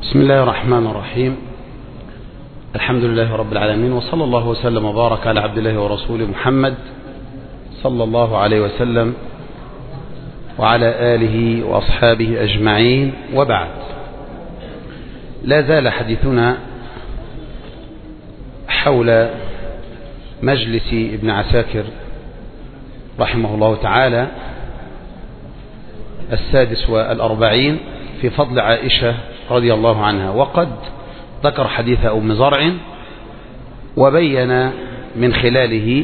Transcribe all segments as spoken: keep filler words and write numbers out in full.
بسم الله الرحمن الرحيم. الحمد لله رب العالمين، وصلى الله وسلم وبارك على عبد الله ورسوله محمد صلى الله عليه وسلم وعلى آله وأصحابه أجمعين، وبعد. لا زال حديثنا حول مجلس ابن عساكر رحمه الله تعالى السادس والأربعين في فضل عائشة رضي الله عنها، وقد ذكر حديث أم زرع وبين من خلاله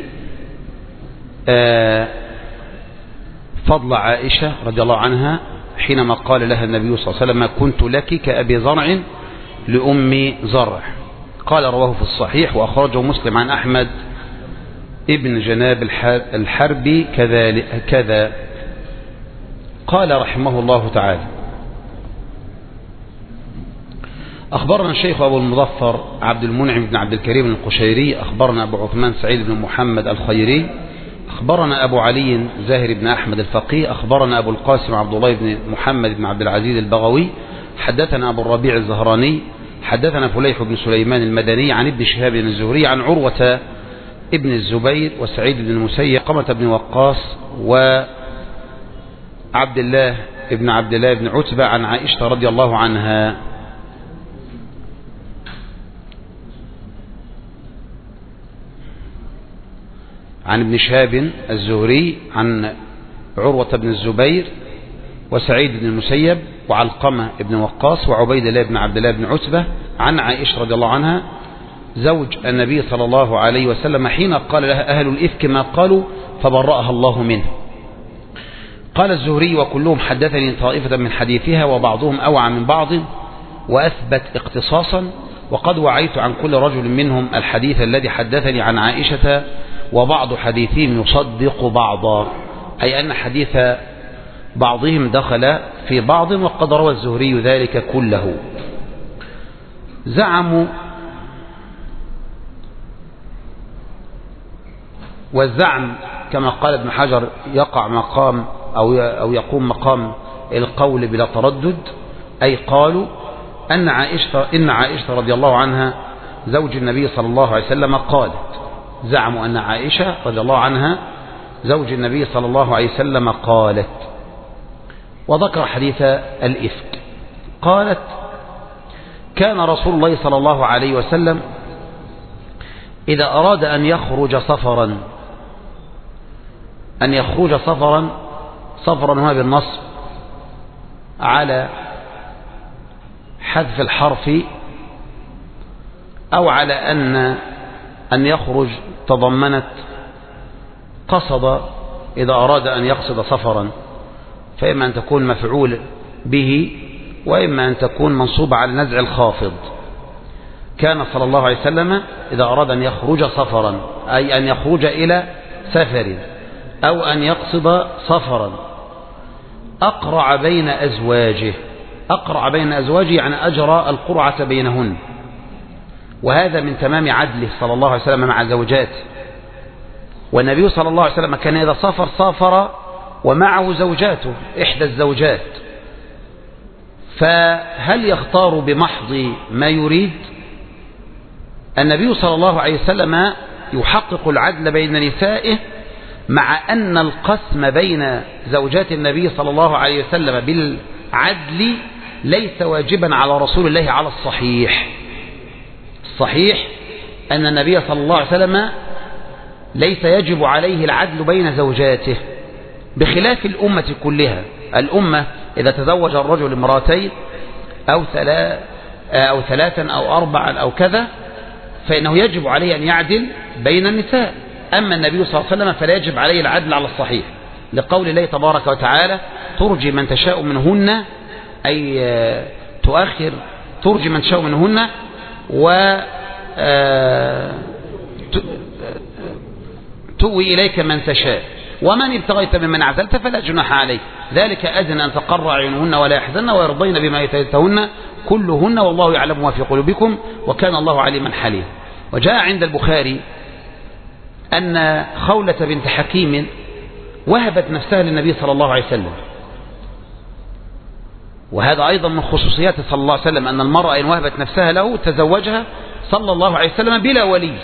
فضل عائشة رضي الله عنها حينما قال لها النبي صلى الله عليه وسلم: ما كنت لك كأبي زرع لأم زرع. قال رواه في الصحيح وأخرجه مسلم عن أحمد ابن جناب الحربي كذلك كذا. قال رحمه الله تعالى: أخبرنا الشيخ أبو المظفر عبد المنعم بن عبد الكريم القشيري، أخبرنا أبو عثمان سعيد بن محمد الخيري، أخبرنا أبو علي زاهر بن أحمد الفقيه، أخبرنا أبو القاسم عبد الله بن محمد بن عبد العزيز البغوي، حدثنا أبو الربيع الزهراني، حدثنا فليح بن سليمان المدني عن ابن شهاب الزهري عن عروة ابن الزبير وسعيد بن المسيب قمة بن وقاص وعبد الله ابن عبد الله بن عتبة عن عائشة رضي الله عنها. عن ابن شهاب الزهري عن عروة بن الزبير وسعيد بن المسيب وعلقمة بن وقاص وعبيد الله بن عبد الله بن عتبة عن عائشة رضي الله عنها زوج النبي صلى الله عليه وسلم حين قال لها أهل الإفك ما قالوا فبرأها الله منه. قال الزهري: وكلهم حدثني طائفة من حديثها وبعضهم أوعى من بعض وأثبت اقتصاصا، وقد وعيت عن كل رجل منهم الحديث الذي حدثني عن عائشة، وبعض حديثهم يصدق بعضا، أي أن حديث بعضهم دخل في بعض، وقد روى الزهري ذلك كله. زعموا، والزعم كما قال ابن حجر يقع مقام أو أو يقوم مقام القول بلا تردد، أي قالوا أن عائشة إن عائشة رضي الله عنها زوج النبي صلى الله عليه وسلم قالت. زعموا أن عائشة رضي الله عنها زوج النبي صلى الله عليه وسلم قالت، وذكر حديث الإفك. قالت: كان رسول الله صلى الله عليه وسلم إذا أراد أن يخرج سفرا أن يخرج سفرا سفرا هو بالنصب على حذف الحرف، أو على أن أن يخرج تضمنت قصد، إذا أراد أن يقصد سفرا، فإما أن تكون مفعول به وإما أن تكون منصوبة على نزع الخافض. كان صلى الله عليه وسلم إذا أراد أن يخرج سفرا، أي أن يخرج إلى سفر أو أن يقصد سفرا، أقرع بين أزواجه. أقرع بين أزواجه يعني أجرى القرعة بينهن، وهذا من تمام عدله صلى الله عليه وسلم مع زوجاته. والنبي صلى الله عليه وسلم كان إذا سافر سافر ومعه زوجاته إحدى الزوجات، فهل يختار بمحض ما يريد؟ النبي صلى الله عليه وسلم يحقق العدل بين نسائه، مع أن القسم بين زوجات النبي صلى الله عليه وسلم بالعدل ليس واجبا على رسول الله على الصحيح. الصحيح أن النبي صلى الله عليه وسلم ليس يجب عليه العدل بين زوجاته، بخلاف الأمة كلها. الأمة إذا تزوج الرجل امرأتين أو ثلاث أو ثلاثا أو أربعا أو كذا، فإنه يجب عليه أن يعدل بين النساء. أما النبي صلى الله عليه وسلم فلا يجب عليه العدل على الصحيح، لقول الله تبارك وتعالى: ترجي من تشاء منهن، أي تؤخر ترجي من تشاء منهن، و تؤوي إليك من تشاء، ومن ابتغيت ممن عزلت فلا جناح عليك، ذلك أدنى أن تقر أعينهن ولا يحزن ويرضين بما آتيتهن كلهن، والله يعلم ما في قلوبكم وكان الله عليما حليما. وجاء عند البخاري أن خولة بنت حكيم وهبت نفسها للنبي صلى الله عليه وسلم، وهذا أيضا من خصوصيات صلى الله عليه وسلم أن المرأة إن وهبت نفسها له تزوجها صلى الله عليه وسلم بلا ولي،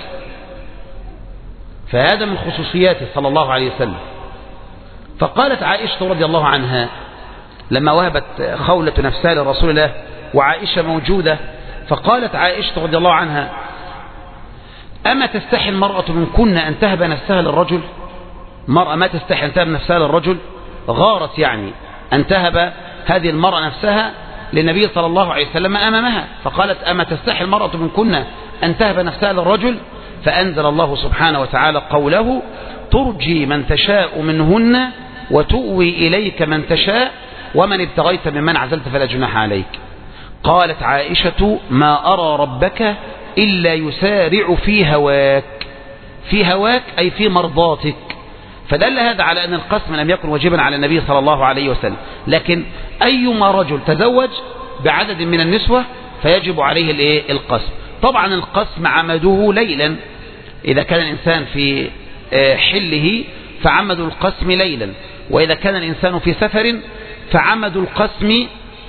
فهذا من خصوصياته صلى الله عليه وسلم. فقالت عائشة رضي الله عنها لما وهبت خولة نفسها لرسول الله وعائشة موجودة، فقالت عائشة رضي الله عنها: أما تستحي المرأة من كنا أن تهب نفسها للرجل؟ مرأة ما تستحي أن تهب نفسها للرجل، غارت يعني أن تهب هذه المرأة نفسها للنبي صلى الله عليه وسلم أمامها، فقالت: أما تستحي المرأة من كنا أن تهب نفسها للرجل؟ فأنزل الله سبحانه وتعالى قوله: ترجي من تشاء منهن وتؤوي إليك من تشاء ومن ابتغيت ممن عزلت فلا جناح عليك. قالت عائشة: ما أرى ربك إلا يسارع في هواك. في هواك أي في مرضاتك. فدل هذا على أن القسم لم يكن واجبا على النبي صلى الله عليه وسلم، لكن أيما رجل تزوج بعدد من النسوة فيجب عليه الايه القسم. طبعا القسم عمده ليلا، إذا كان الإنسان في حله فعمد القسم ليلا، وإذا كان الإنسان في سفر فعمد القسم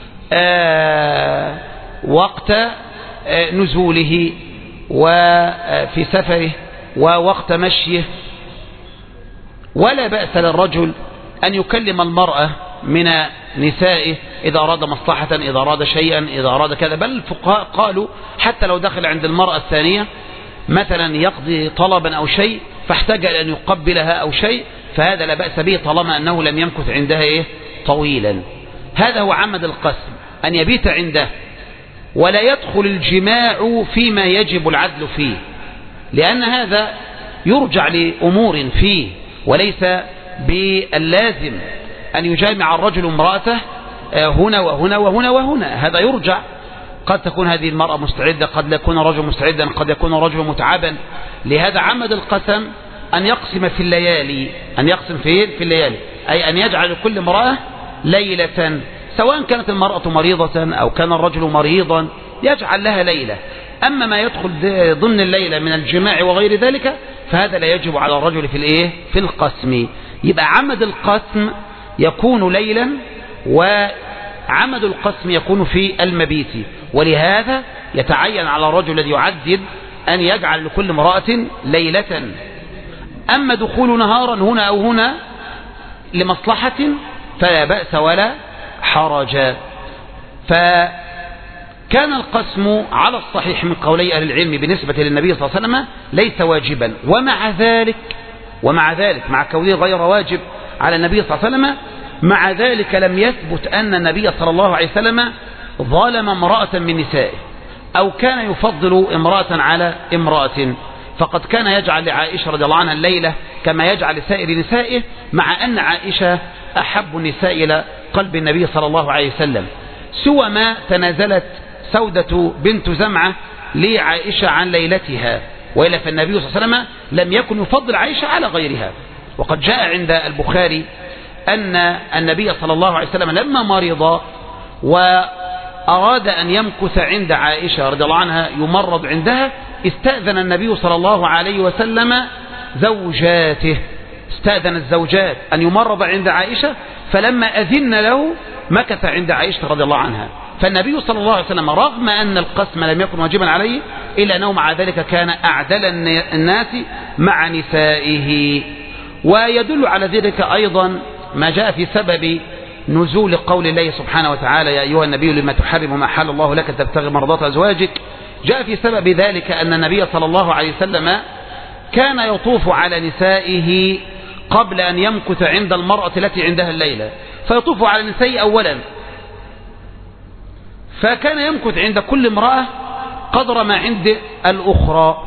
وقت نزوله وفي سفره ووقت مشيه. ولا بأس للرجل أن يكلم المرأة من نسائه إذا أراد مصلحة، إذا أراد شيئا، إذا أراد كذا. بل الفقهاء قالوا حتى لو دخل عند المرأة الثانية مثلا يقضي طلبا أو شيء فاحتاج أن يقبلها أو شيء، فهذا لا بأس به طالما أنه لم يمكث عندها إيه طويلا. هذا هو عمد القسم، أن يبيت عنده ولا يدخل الجماع فيما يجب العدل فيه، لأن هذا يرجع لأمور فيه، وليس باللازم أن يجامع الرجل امرأته هنا وهنا وهنا وهنا. هذا يرجع، قد تكون هذه المرأة مستعدة، قد لا يكون الرجل مستعدا، قد يكون الرجل متعبا. لهذا عمد القسم أن يقسم في الليالي، أن يقسم في في الليالي، أي أن يجعل كل امرأة ليلة، سواء كانت المرأة مريضة أو كان الرجل مريضا يجعل لها ليلة. أما ما يدخل ضمن الليلة من الجماع وغير ذلك فهذا لا يجب على الرجل في الايه في القسم. يبقى عمد القسم يكون ليلا، وعمد القسم يكون في المبيت. ولهذا يتعين على الرجل الذي يعدد أن يجعل لكل امرأة ليلة. أما دخول نهارا هنا أو هنا لمصلحة فلا بأس ولا حرج. فكان القسم على الصحيح من قولي أهل العلم بالنسبة للنبي صلى الله عليه وسلم ليس واجبا، ومع ذلك ومع ذلك مع كونه غير واجب على النبي صلى الله عليه وسلم، مع ذلك لم يثبت أن النبي صلى الله عليه وسلم ظالم امرأة من نسائه أو كان يفضل امرأة على امرأة. فقد كان يجعل لعائشة رضي الله عنها الليلة كما يجعل لسائر نسائه، مع أن عائشة أحب النساء إلى قلب النبي صلى الله عليه وسلم، سوى ما تنازلت سودة بنت زمعة لعائشة عن ليلتها، وإلا فالنبي صلى الله عليه وسلم لم يكن يفضل عائشة على غيرها. وقد جاء عند البخاري أن النبي صلى الله عليه وسلم لما مرض وأراد أن يمكث عند عائشة رضي الله عنها يمرض عندها، استأذن النبي صلى الله عليه وسلم زوجاته، استأذن الزوجات أن يمرض عند عائشة، فلما أذن له مكث عند عائشة رضي الله عنها. فالنبي صلى الله عليه وسلم رغم أن القسم لم يكن واجبا عليه إلا أنه مع ذلك كان أعدل الناس مع نسائه. ويدل على ذلك أيضا ما جاء في سبب نزول قول الله سبحانه وتعالى: يا أيها النبي لما تحرم ما حل الله لك تبتغي مرضات أزواجك. جاء في سبب ذلك أن النبي صلى الله عليه وسلم كان يطوف على نسائه قبل أن يمكث عند المرأة التي عندها الليلة، فيطوف على نسائه أولا، فكان يمكث عند كل امرأة قدر ما عند الأخرى،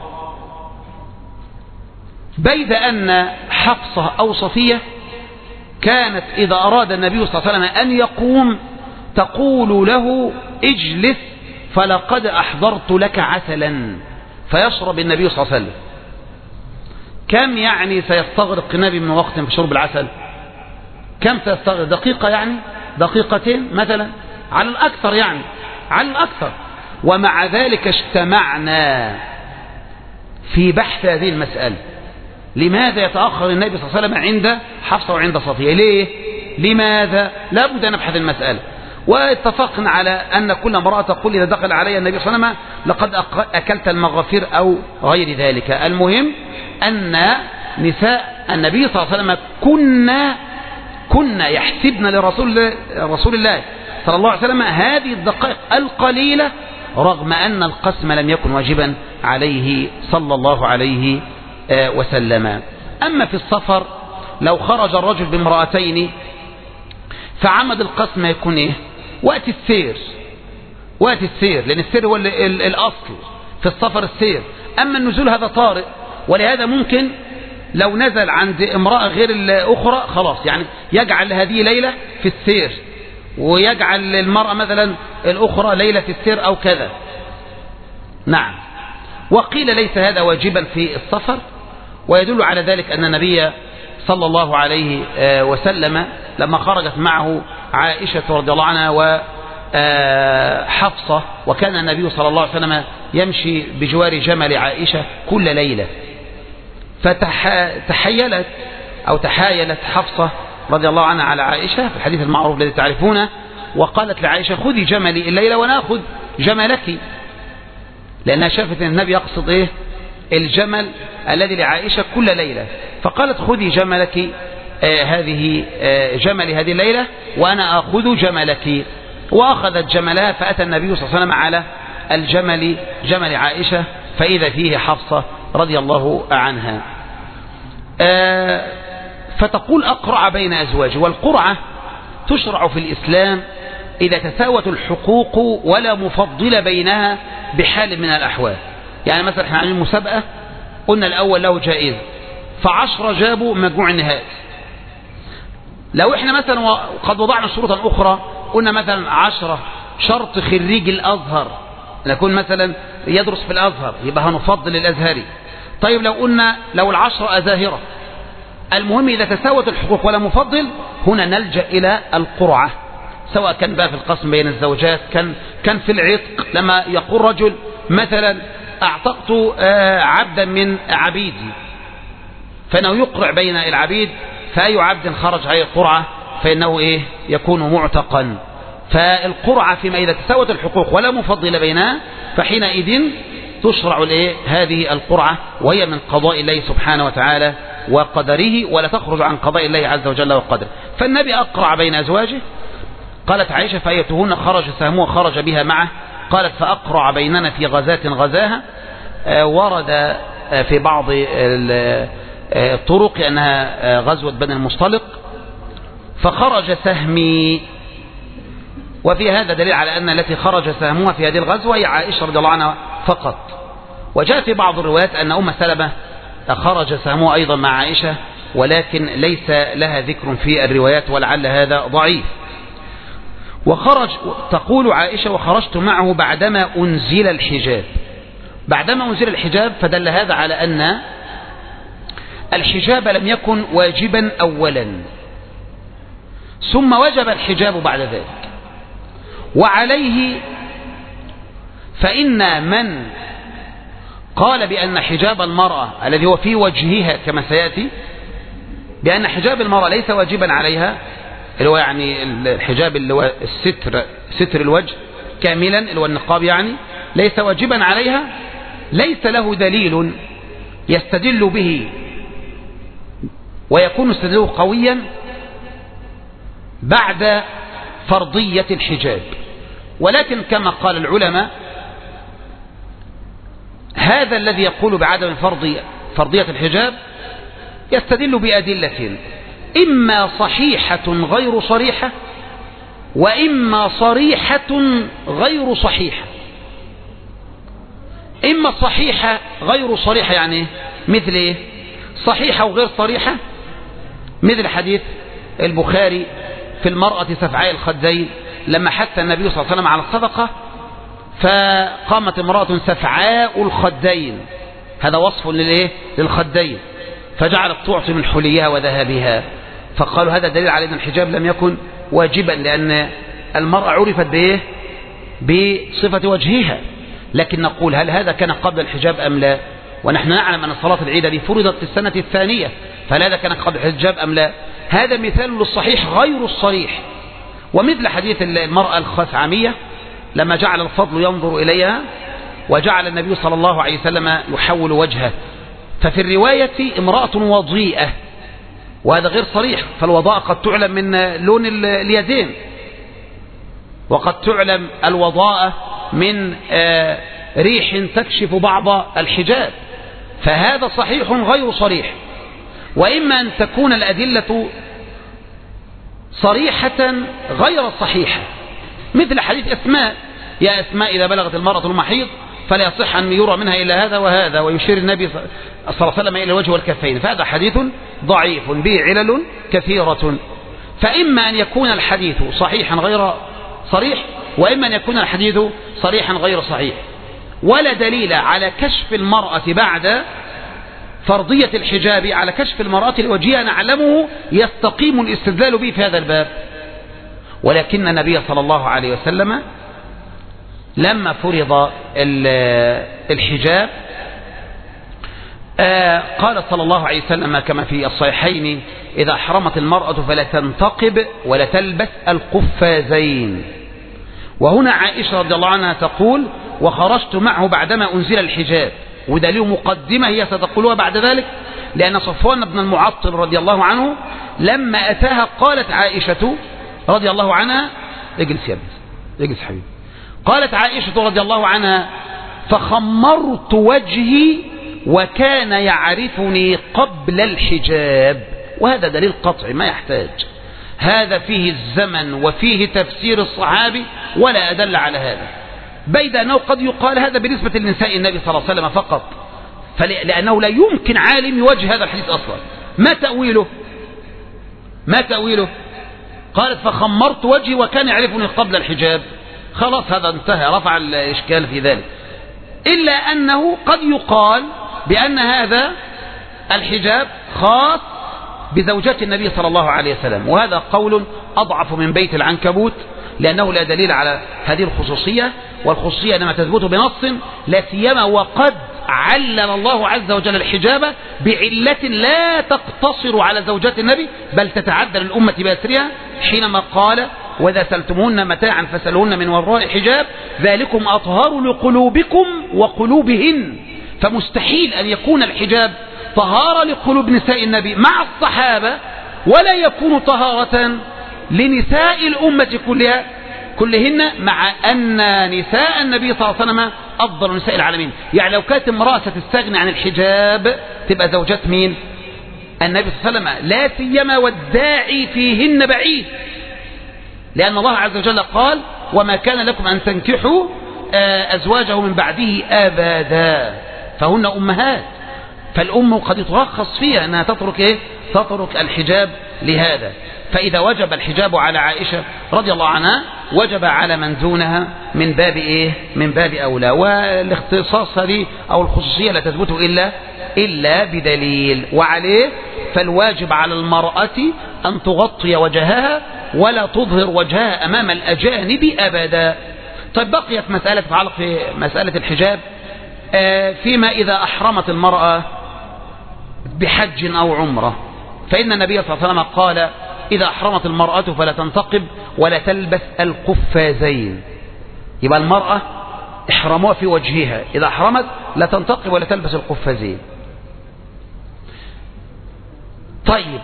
بيد أن حفصة أو صفية كانت إذا أراد النبي صلى الله عليه وسلم أن يقوم تقول له: اجلس فلقد أحضرت لك عسلا، فيشرب النبي صلى الله عليه وسلم. كم يعني سيستغرق النبي من وقت في شرب العسل؟ كم سيستغرق؟ دقيقة يعني، دقيقتين مثلا على الأكثر، يعني على الأكثر. ومع ذلك اجتمعنا في بحث هذه المسألة. لماذا يتأخر النبي صلى الله عليه وسلم عند حفصة وعند صفية؟ ليه؟ لماذا؟ لا بد أن نبحث المسألة. واتفقنا على أن كل امرأة تقول إذا دخل علي النبي صلى الله عليه وسلم لقد أكلت المغافير أو غير ذلك. المهم أن نساء النبي صلى الله عليه وسلم كنا كنا يحسبن لرسول رسول الله صلى الله عليه وسلم هذه الدقائق القليلة رغم أن القسم لم يكن واجبا عليه صلى الله عليه وسلم. أما في السفر لو خرج الرجل بامرأتين فعمد القسم يكون إيه؟ وقت السير، وقت السير، لأن السير هو الأصل في السفر السير. أما النزول هذا طارئ، ولهذا ممكن لو نزل عند امرأة غير الأخرى خلاص يعني يجعل هذه ليلة في السير ويجعل المرأة مثلا الأخرى ليلة في السير أو كذا. نعم. وقيل ليس هذا واجبا في السفر، ويدل على ذلك أن النبي صلى الله عليه وسلم لما خرجت معه عائشة رضي الله عنها وحفصة، وكان النبي صلى الله عليه وسلم يمشي بجوار جمل عائشة كل ليلة، فتحيلت أو تحايلت حفصة رضي الله عنها على عائشة في الحديث المعروف الذي تعرفونه، وقالت لعائشة خذي جملي الليلة ونأخذ جملك، لأنها شافت أن النبي يقصد إيه؟ الجمل الذي لعائشة كل ليلة، فقالت خذي جملك آه هذه آه جمل هذه الليلة وأنا أخذ جملك، وأخذت جملها، فأتى النبي صلى الله عليه وسلم على الجمل جمل عائشة فإذا فيه حفصة رضي الله عنها. آه فتقول أقرع بين أزواجه، والقرعة تشرع في الإسلام إذا تساوت الحقوق ولا مفضل بينها بحال من الأحوال. يعني مثلا احنا عاملين مسابقة، قلنا الأول له جائزة، فعشرة جابوا مجموع النهائي. لو احنا مثلا قد وضعنا شروطا أخرى، قلنا مثلا عشرة شرط خريج الأزهر، نكون مثلا يدرس في الأزهر يبقى هنفضل الأزهري. طيب لو قلنا لو العشرة أزاهرة، المهم إذا تساوت الحقوق ولا مفضل هنا نلجأ إلى القرعة، سواء كان بقى في القسم بين الزوجات، كان كان في العتق، لما يقول رجل مثلا اعتقت عبدا من عبيدي، فانه يقرع بين العبيد، فأي عبد خرج عليه القرعة فإنه إيه يكون معتقا. فالقرعة فيما إذا تساوت الحقوق ولا مفضل بينها فحينئذ تشرع الإيه هذه القرعة، وهي من قضاء الله سبحانه وتعالى وقدره، ولا تخرج عن قضاء الله عز وجل وقدره. فالنبي أقرع بين أزواجه، قالت عائشة فأيتهن خرج سهمه خرج بها معه، قالت فأقرع بيننا في غزاة غزاها. آه ورد آه في بعض الطرق أنها آه غزوة بني المصطلق، فخرج سهمي، وفي هذا دليل على أن التي خرج سهمها في هذه الغزوة هي عائشة رضي الله عنها فقط. وجاء في بعض الروايات أن أم سلمة خرج سهمها أيضا مع عائشة، ولكن ليس لها ذكر في الروايات ولعل هذا ضعيف. وخرج تقول عائشة وخرجت معه بعدما أنزل الحجاب، بعدما أنزل الحجاب، فدل هذا على أن الحجاب لم يكن واجبا أولا، ثم وجب الحجاب بعد ذلك. وعليه فإن من قال بأن حجاب المرأة الذي هو في وجهها كما سيأتي، بأن حجاب المرأة ليس واجبا عليها، اللي هو يعني الحجاب اللي هو الستر ستر الوجه كاملا اللي هو النقاب يعني ليس واجبا عليها، ليس له دليل يستدل به ويكون استدلاله قويا بعد فرضية الحجاب. ولكن كما قال العلماء هذا الذي يقول بعدم فرضية فرضية الحجاب يستدل بأدلة، إما صحيحة غير صريحة، وإما صريحة غير صحيحة. إما صحيحة غير صريحة يعني مثل إيه؟ صحيحة وغير صريحة، مثل حديث البخاري في المرأة سفعاء الخدين، لما حث النبي صلى الله عليه وسلم على الصدقة فقامت امرأة سفعاء الخدين، هذا وصف للإيه؟ للخدين، فجعلت تعطي من حليها وذهبها، فقالوا هذا دليل على أن الحجاب لم يكن واجبا، لأن المرأة عرفت بإيه؟ بصفة وجهها. لكن نقول هل هذا كان قبل الحجاب أم لا؟ ونحن نعلم أن صلاة العيد دي فرضت في السنة الثانية، فهل هذا كان قبل الحجاب أم لا؟ هذا مثال للصحيح غير الصريح، ومثل حديث المرأة الخثعمية لما جعل الفضل ينظر إليها وجعل النبي صلى الله عليه وسلم يحول وجهه، ففي الرواية امرأة وضيئة، وهذا غير صريح، فالوضاء قد تعلم من لون اليدين، وقد تعلم الوضاء من ريح تكشف بعض الحجاب، فهذا صحيح غير صريح. وإما أن تكون الأدلة صريحة غير صحيحة، مثل حديث أسماء: يا أسماء إذا بلغت المرأة المحيض فلا يصح أن يرى منها إلا هذا وهذا، ويشير النبي صلى الله عليه وسلم إلى الوجه والكفين، فهذا حديث ضعيف به علل كثيرة. فإما أن يكون الحديث صحيحا غير صريح، وإما أن يكون الحديث صريحا غير صحيح. ولا دليل على كشف المرأة بعد فرضية الحجاب، على كشف المرأة لوجهها نعلمه يستقيم الاستدلال به في هذا الباب. ولكن النبي صلى الله عليه وسلم لما فرض الحجاب قال صلى الله عليه وسلم كما في الصحيحين: إذا أحرمت المرأة فلا تنتقب ولا تلبس القفازين. وهنا عائشة رضي الله عنها تقول: وخرجت معه بعدما أنزل الحجاب، وده له مقدمة هي ستقولها بعد ذلك، لأن صفوان بن المعطل رضي الله عنه لما أتاها قالت عائشة رضي الله عنها: اجلس يا ابني، اجلس حبيبي. قالت عائشة رضي الله عنها: فخمرت وجهي وكان يعرفني قبل الحجاب. وهذا دليل قطعي ما يحتاج، هذا فيه الزمن وفيه تفسير الصحابي ولا أدل على هذا، بيد أنه قد يقال هذا بالنسبة لنساء النبي صلى الله عليه وسلم فقط، لأنه لا يمكن عالم يوجه هذا الحديث أصلا. ما تأويله؟ ما تأويله؟ قالت: فخمرت وجهي وكان يعرفني قبل الحجاب. خلاص هذا انتهى، رفع الإشكال في ذلك. إلا أنه قد يقال بأن هذا الحجاب خاص بزوجات النبي صلى الله عليه وسلم، وهذا قول أضعف من بيت العنكبوت، لأنه لا دليل على هذه الخصوصية، والخصوصية إنما تثبت بنص، لا سيما وقد علل الله عز وجل الحجاب بعلة لا تقتصر على زوجات النبي بل تتعدى للأمة بأسرها، حينما قال: وإذا سألتموهن متاعا فاسألوهن من وراء حجاب ذلكم أطهر لقلوبكم وقلوبهن. فمستحيل أن يكون الحجاب طهارة لقلوب نساء النبي مع الصحابة، ولا يكون طهارة لنساء الأمة كلها كلهن، مع أن نساء النبي صلى الله عليه وسلم أفضل نساء العالمين. يعني لو كانت امرأة تستغني عن الحجاب تبقى زوجات مين؟ النبي صلى الله عليه وسلم، لا سيما والداعي فيهن بعيد، لأن الله عز وجل قال: وما كان لكم أن تنكحوا أزواجه من بعده أبدا، فهن أمهات، فالأم قد يترخص فيها أنها تترك إيه؟ تترك الحجاب لهذا. فإذا وجب الحجاب على عائشة رضي الله عنها وجب على من دونها من باب إيه؟ من باب أولى. والاختصاص هذه أو الخصوصية لا تثبت إلا إلا بدليل. وعليه فالواجب على المرأة أن تغطي وجهها ولا تظهر وجهها أمام الأجانب أبدا. طيب بقيت مسألة تتعلق في مسألة الحجاب فيما إذا أحرمت المرأة بحج أو عمرة، فإن النبي صلى الله عليه وسلم قال: إذا أحرمت المرأة فلا تنتقب ولا تلبس القفازين. يبقى المرأة إحرامها في وجهها، إذا أحرمت لا تنتقب ولا تلبس القفازين. طيب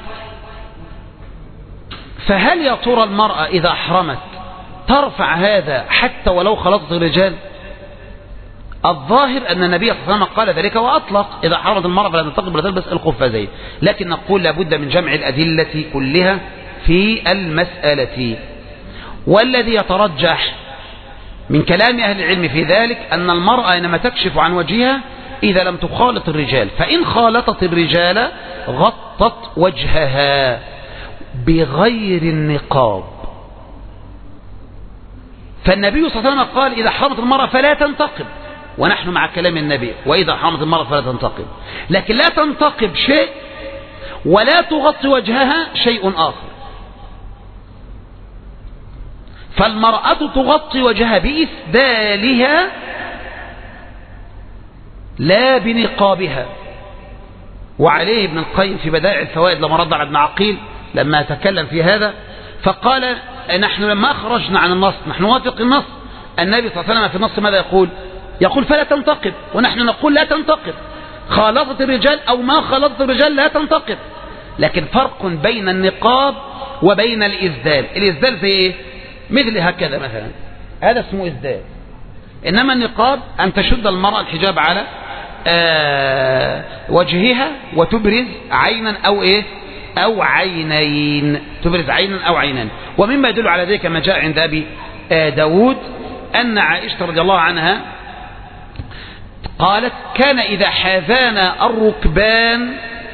فهل يا ترى المرأة إذا أحرمت ترفع هذا حتى ولو خلطت الرجال؟ الظاهر أن النبي صلى الله عليه وسلم قال ذلك وأطلق: إذا حرمت المرأة فلا تنتقب ولا تلبس القفازين. لكن نقول لابد من جمع الأدلة كلها في المسألة، والذي يترجح من كلام أهل العلم في ذلك أن المرأة إنما تكشف عن وجهها إذا لم تخالط الرجال، فإن خالطت الرجال غطت وجهها بغير النقاب. فالنبي صلى الله عليه وسلم قال: إذا حرمت المرأة فلا تنتقب، ونحن مع كلام النبي: وإذا حرمت المرأة فلا تنتقب. لكن لا تنتقب شيء ولا تغطي وجهها شيء آخر. فالمرأة تغطي وجهها بإسدالها لا بنقابها. وعليه ابن القيم في بدائع الفوائد لما رد على ابن عقيل لما تكلم في هذا فقال: نحن لما خرجنا عن النص نحن نوافق النص. النبي صلى الله عليه وسلم في النص ماذا يقول؟ يقول فلا تنتقد، ونحن نقول لا تنتقد، خالطت الرجال أو ما خالطت الرجال لا تنتقد. لكن فرق بين النقاب وبين الإسدال. الإسدال زي إيه؟ مثل هكذا مثلا، هذا اسمه إسدال. إنما النقاب أن تشد المرأة الحجاب على آه وجهها وتبرز عينا أو إيه أو عينين، تبرز عينا أو عينين. ومما يدل على ذلك ما جاء عند أبي آه داود أن عائشة رضي الله عنها قالت كان إذا حاذانا الركبان،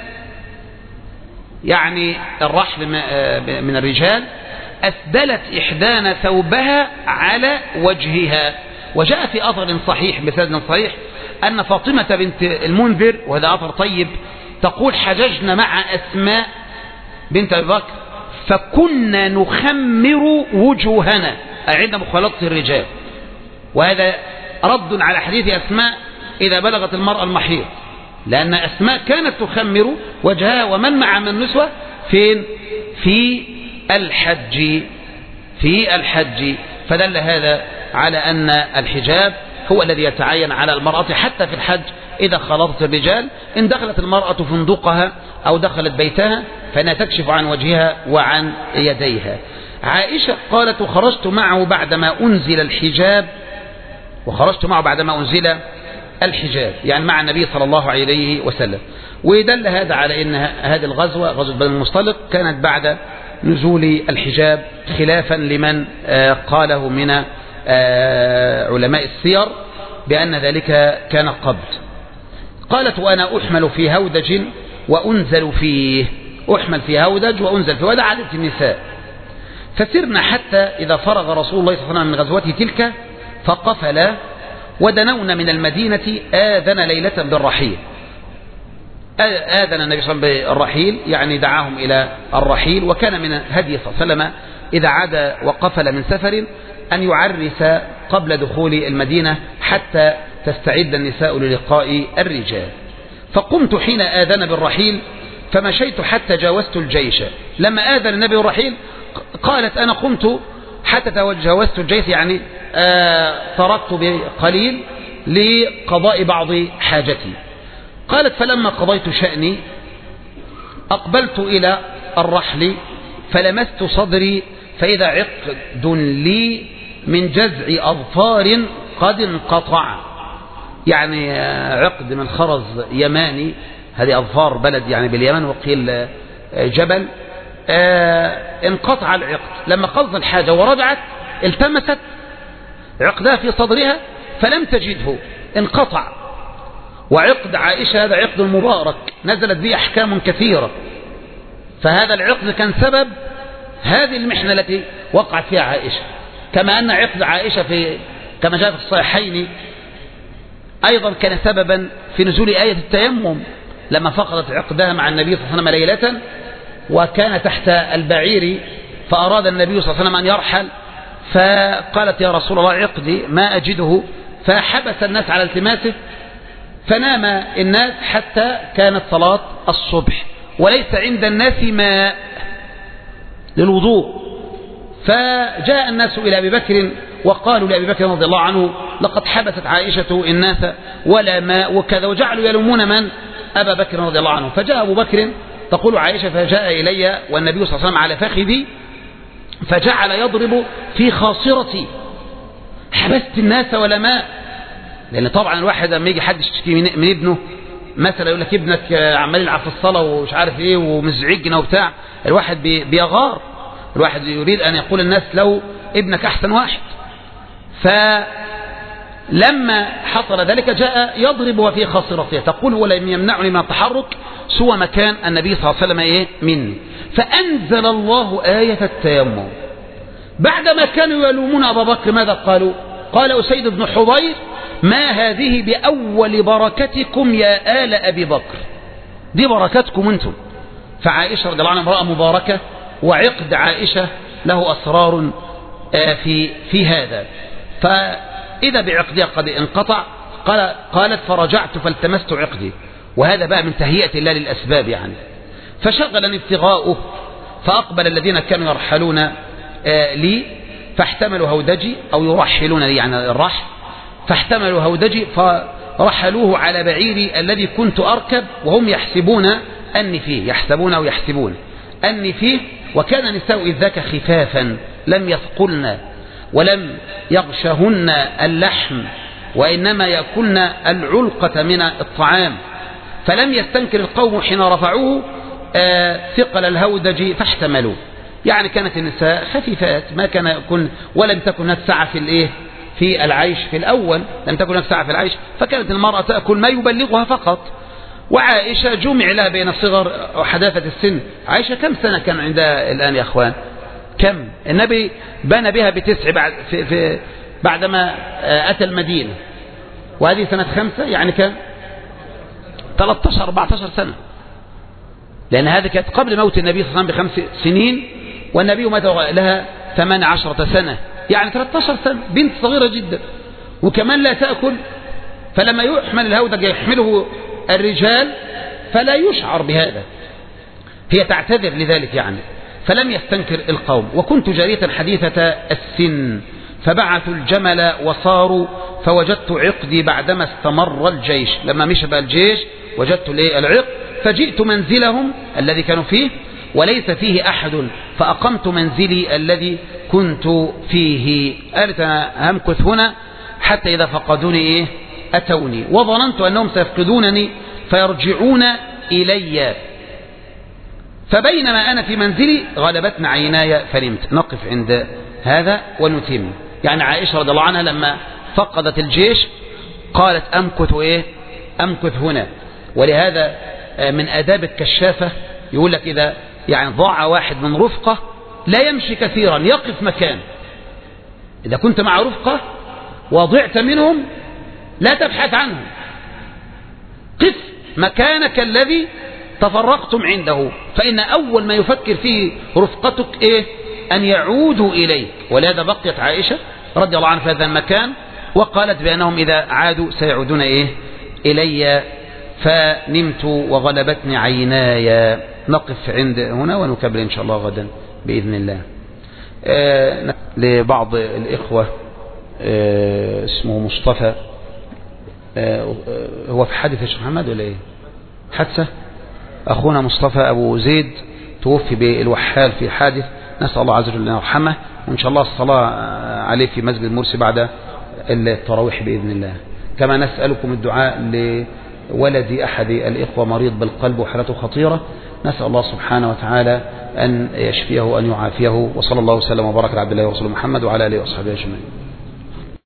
يعني الرحل من الرجال، أسدلت إحدانا ثوبها على وجهها. وجاء في أثر صحيح بسند صحيح أن فاطمة بنت المنذر، وهذا أثر طيب، تقول حججنا مع أسماء بنت أبي بكر فكنا نخمر وجوهنا عند مخالطة الرجال. وهذا رد على حديث أسماء إذا بلغت المرأة المحيض، لأن أسماء كانت تخمر وجهها ومن مع من نسوة فين؟ في الحج، في الحج. فدل هذا على أن الحجاب هو الذي يتعين على المرأة حتى في الحج إذا خالطت الرجال. إن دخلت المرأة فندقها أو دخلت بيتها فإنها تكشف عن وجهها وعن يديها. عائشة قالت وخرجت معه بعدما أنزل الحجاب، وخرجت معه بعدما أنزل الحجاب يعني مع النبي صلى الله عليه وسلم. ويدل هذا على أن هذه الغزوة غزوة بني المصطلق كانت بعد نزول الحجاب، خلافا لمن قاله من علماء السير بأن ذلك كان قبل. قالت وأنا أحمل في هودج وأنزل فيه، أحمل في هودج وأنزل فيه، وهذا عادة النساء. فسرنا حتى إذا فرغ رسول الله صلى الله عليه وسلم من غزوته تلك فقفل ودنونا من المدينة آذن ليلة بالرحيل. آذن النبي صلى الله عليه وسلم بالرحيل، يعني دعاهم إلى الرحيل. وكان من هدي صلى الله عليه وسلم إذا عاد وقفل من سفر أن يعرس قبل دخول المدينة حتى تستعد النساء للقاء الرجال. فقمت حين آذن بالرحيل فمشيت حتى جاوزت الجيش. لما آذن النبي بالرحيل قالت أنا قمت حتى جاوزت الجيش، يعني آه تركت بقليل لقضاء بعض حاجتي. قالت فلما قضيت شأني أقبلت إلى الرحل فلمست صدري فإذا عقد لي من جذع أظفار قد انقطع، يعني عقد من خرز يماني، هذه أظفار بلد يعني باليمن وقيل جبل، آه انقطع العقد. لما قضت الحاجة ورجعت التمست عقدها في صدرها فلم تجده، انقطع. وعقد عائشة هذا عقد مبارك نزلت به أحكام كثيرة، فهذا العقد كان سبب هذه المحنة التي وقعت فيها عائشة. كما أن عقد عائشة في كما جاء في الصحيحين أيضا كان سببا في نزول آية التيمم لما فقدت عقدها مع النبي صلى الله عليه وسلم ليلة وكان تحت البعير، فأراد النبي صلى الله عليه وسلم أن يرحل، فقالت يا رسول الله عقدي ما أجده، فحبس الناس على التماسه، فنام الناس حتى كانت صلاة الصبح وليس عند الناس ماء للوضوء. فجاء الناس إلى أبي بكر وقالوا لأبي بكر رضي الله عنه لقد حبست عائشة الناس ولا ماء وكذا، وجعلوا يلومون من؟ أبا بكر رضي الله عنه. فجاء أبو بكر تقول عائشة فجاء إلي والنبي صلى الله عليه وسلم على فخذي فجعل يضرب في خاصرتي، حبست الناس ولا ماء. لأن طبعا الواحد لما يجي حد يشتكي من ابنه مثلا يقول لك ابنك عمال يلعب في الصلاة ومش عارف ايه ومزعجنا وبتاع، الواحد بيغار، الواحد يريد أن يقول الناس لو ابنك أحسن واحد. فلما حصل ذلك جاء يضرب في خاصرته، تقول ولم يمنعني من التحرك سوى مكان النبي صلى الله عليه وسلم ايه مني. فأنزل الله آية التيمم. بعدما كانوا يلومون أبا بكر ماذا قالوا؟ قال أسيد بن حضير ما هذه بأول بركتكم يا آل أبي بكر، دي بركتكم أنتم. فعائشة رضي الله عنها امرأة مباركة، وعقد عائشة له أسرار في في هذا. فإذا بعقدها قد انقطع قال قالت فرجعت فالتمست عقدي، وهذا بقى من تهيئة الله للأسباب يعني. فشغلني ابتغاؤه، فأقبل الذين كانوا يرحلون لي فاحتملوا هودجي أو يرحلون لي يعني الرحل، فاحتملوا هودجي فرحلوه على بعيري الذي كنت أركب وهم يحسبون أني فيه، يحسبون أو يحسبون أني فيه. وكان نساء إذ ذاك خفافا لم يثقلن ولم يغشهن اللحم، وإنما يأكلن العلقة من الطعام، فلم يستنكر القوم حين رفعوه ثقل الهودج فاحتملوا. يعني كانت النساء خفيفات، ما كان يكون ولم تكن هناك سعة في الايه في العيش في الأول، لم تكن هناك سعة في العيش، فكانت المرأة تأكل ما يبلغها فقط. وعائشة جمع لها بين الصغر وحداثة السن. عائشة كم سنة كان عندها الآن يا أخوان؟ كم؟ النبي بنى بها بتسع بعد في في بعدما أتى المدينة، وهذه سنة خمسة، يعني كم؟ ثلاثة عشر أربعة عشر سنة، لأن هذه كانت قبل موت النبي صلى الله عليه وسلم بخمس سنين، والنبي مات لها ثمان عشرة سنة، يعني ثلاثة عشر سنة، بنت صغيرة جدا، وكمان لا تأكل. فلما يحمل الهودج يحمله الرجال فلا يشعر بهذا، هي تعتذر لذلك يعني. فلم يستنكر القوم. وكنت جارية حديثة السن فبعثوا الجمل وصاروا فوجدت عقدي بعدما استمر الجيش. لما مشى بقى الجيش وجدت العقد، فجئت منزلهم الذي كانوا فيه وليس فيه أحد، فأقمت منزلي الذي كنت فيه. قالت أنا همكث هنا حتى إذا فقدوني إيه أتوني، وظننت أنهم سيفقدونني فيرجعون إلي. فبينما أنا في منزلي غلبتنا عيناي فنمت. نقف عند هذا ونتم. يعني عائشة رضي الله عنها لما فقدت الجيش قالت أمكث إيه أمكث هنا. ولهذا من آداب الكشافة يقول لك إذا يعني ضاع واحد من رفقة لا يمشي كثيرا، يقف مكان. إذا كنت مع رفقة وضعت منهم لا تبحث عنهم، قف مكانك الذي تفرقتم عنده، فإن أول ما يفكر فيه رفقتك إيه أن يعودوا إليك. ولهذا بقيت عائشة رضي الله عنها في هذا المكان، وقالت بأنهم إذا عادوا سيعودون إيه إلي، فنمت وغلبتني عيناي. نقف عند هنا ونكمل إن شاء الله غدا بإذن الله. آه لبعض الإخوة آه اسمه مصطفى، آه هو في حادث يا شيخ محمد ولا إيه؟ حادثة أخونا مصطفى أبو زيد توفي بالوحال في حادث، نسأل الله عز وجل أن يرحمه، وإن شاء الله الصلاة عليه في مسجد مرسي بعد التراويح بإذن الله. كما نسألكم الدعاء لولد أحد الإخوة مريض بالقلب وحالته خطيرة، نسأل الله سبحانه وتعالى أن يشفيه وأن يعافيه. وصلى الله وسلم وبارك على عبد الله ورسوله محمد وعلى آله وصحبه أجمعين.